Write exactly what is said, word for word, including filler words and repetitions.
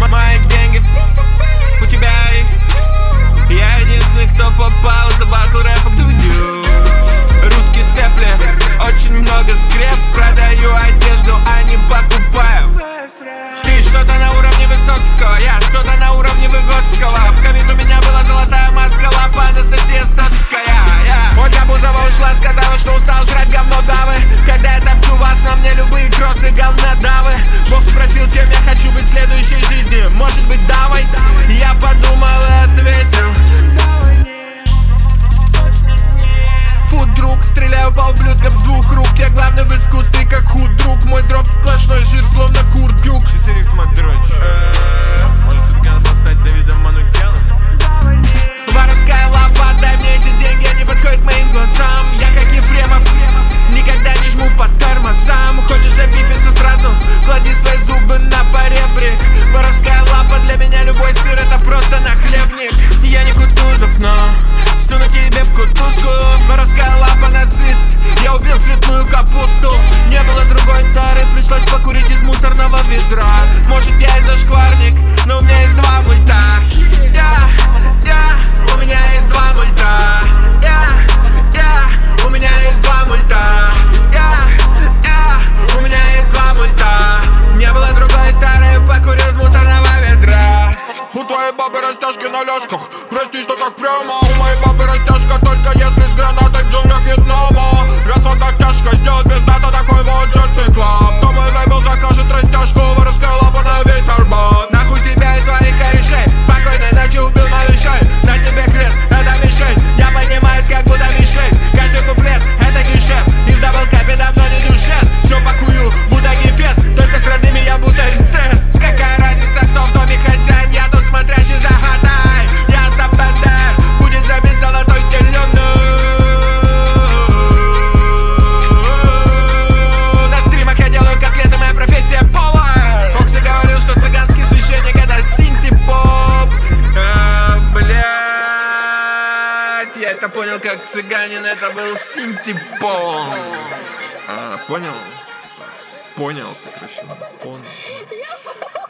Мои деньги, у тебя их. Я единственный, кто попал за батл рэпа к Дудю. Русский степлер, очень много скреп. Продаю одежду, а не покупаю. Ты что-то на уровне Высоцкого, я что-то на уровне Выгодского. В ковид у меня была золотая маска, лапа Анастасия Статская. yeah. Ольга Бузова ушла, сказала, что устал жрать говно давы. Когда я топчу вас, на мне любые кроссы говнодавы. Бог спросил, кем я хочу быть в следующей жизни. Может быть, давай? Я подумал и ответил: фу, друг, стреляю по ублюдкам с двух рук. Я главный в искусстве, как худ, друг. Мой дроп сплошной жир, словно курдюк. Рифма, дрочь. Может, все-таки надо стать Давидом Манукяном? Воровская лапа, дай мне эти деньги, они подходят моим глазам. Я как Ефремов, никогда не жму по тормозам. Хочешь обифиться сразу, клади свои зубы на поребрик. Воровская лапа, для меня любой сыр это просто нахлебник. Я не Кутузов, но суну тебе в кутузку. Воровская лапа, нацист, я убил цветную капусту. Не было другой тары, пришлось покурить из мусорного ведра. Может, я и зашкварник, но у меня есть два мульта. Я, я, у меня есть два мульта. Я, я, у меня есть два мульта. Я, я, у меня есть два мульта. Не было другой тары, покурил из мусорного ведра. У твоей бабы растяжки на ляжках. Прости, что так прямо. У моей бабы растяжка только если с гранатой в джунглях Вьетнама. Раз он так тяжко сделать без дата такой вот Джерси Клаб, то мой лейбл закажет растяжку. Воровская лапа на весь Арбат. Нахуй тебя из твоих корешей. Покойной ночи убил малышей. На тебе крест, это мишень. Я поднимаюсь как будто мишень. Каждый куплет, это гешефт. И в даблкапе давно не душет. Все пакую, будто гефест. Только с родными я будто инцест. Какая разница, кто в доме хозяин? Я тут смотрящий за хатай. Я Остап Бендер, будет забит золотой теленок. На стримах я делаю котлеты, моя профессия повар. Фокси говорил, что цыганский священник это синти-поп. А, блядь, я это понял как цыганин, это был синти-поп. А, понял? Понял, сокращенно. Понял.